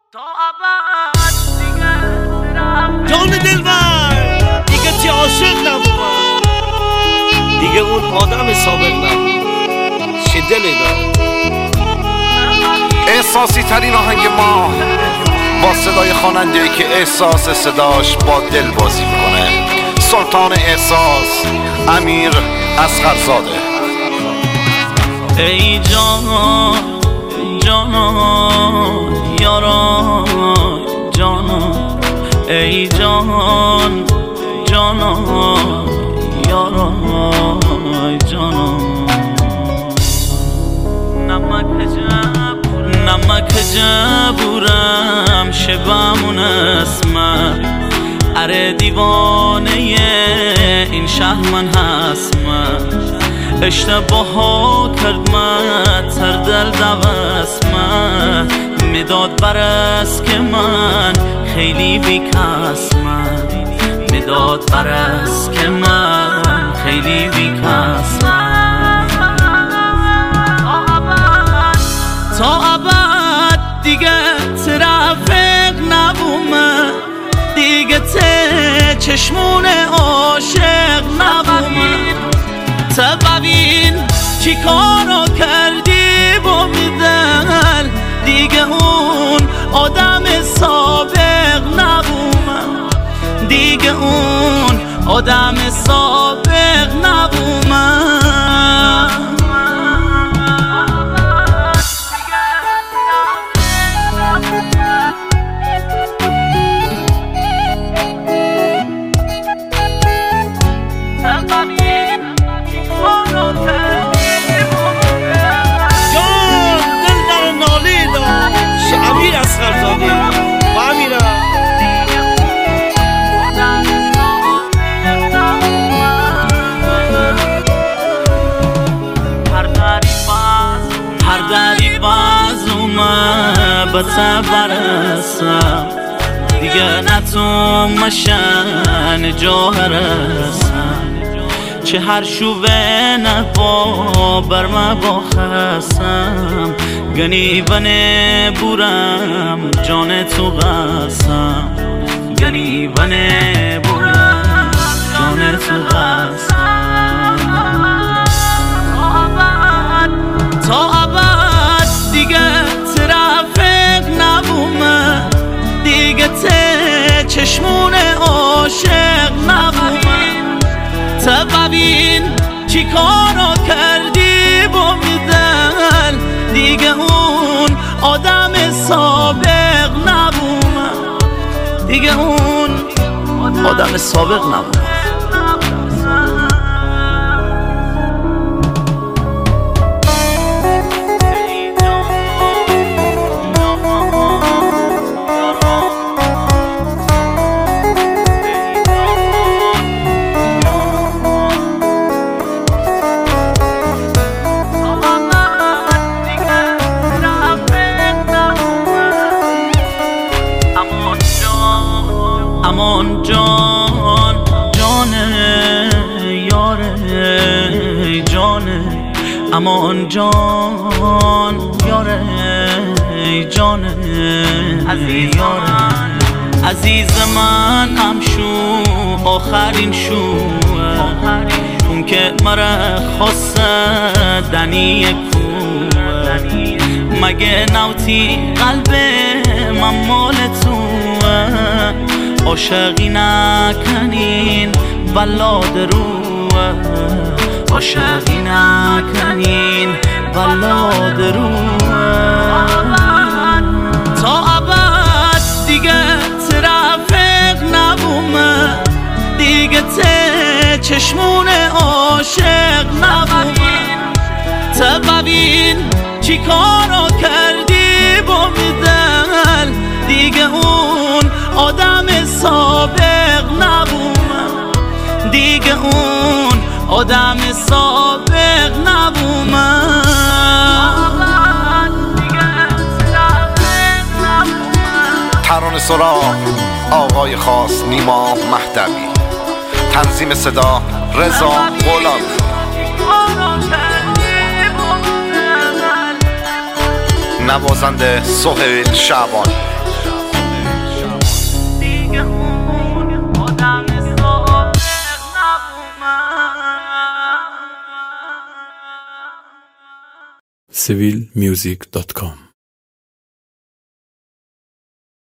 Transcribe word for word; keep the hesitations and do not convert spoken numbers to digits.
جان دلبر دیگه چه عاشق نبود، دیگه اون آدم سابق نبود. چه دلی دار احساسی ترین آهنگ ما با صدای خواننده‌ای که احساس صداش با دل بازی میکنه، سلطان احساس امیر اصغرزاده. ای جان جانا یارا جانا، ای جان جانا یارا جانا، نمک جبورم نمک جبورم شبمون اسمه، اره دیوانه این شهر من هستم، اشتباه ها کرد من تر دل دوست من، مداد برست که من خیلی بیکس من، مداد برست که من خیلی بیکس من، تا ابد دیگه ترافیق نبومه، دیگه ته چشمون عاشق نبومه، تا ببین چی کارو کردی با میدل، دیگه اون آدم سابق نبومم، دیگه اون آدم سابق نبومم. امیر اصغرزاده و امیرم هر دری بازومه به تا برسم، دیگه نتون مشن جا هرسم، چه هر شوه نبا بر ما با خسم، گنی بنه بورم جان تو قسم، گنی بنه بورم جان تو قسم، تا ابد دیگه ترافیق نبومه، دیگه ته چشمون عاشق نبومه، تا ببین چی کارو کردی با میدل، دیگه اون آدم سابق نبومم، دیگه اون آدم سابق نبومم. امان جان جانه یاره جانه، امان جان یاره جانه یاره، عزیز من هم شو آخرین شو، اون که مرا خواسته دنی کوه، مگه نوتی قلب من مال توه، عاشقی نکنین بلاد روه، عاشقی نکنین بلاد روه، تا ابد دیگه ترافیق نبومه، دیگه ته چشمون عاشق نبومه، تا ببین چی کارو کردی با میدل، دیگه اون آدم سابق نبومم، دیگه اون آدم سابق نبومم. ترانه سرا آقای خاص نیما مهدوی، تنظیم صدا رضا غلامی، نوازنده سهیل شعبانی. سیویل میوزیک دات کام.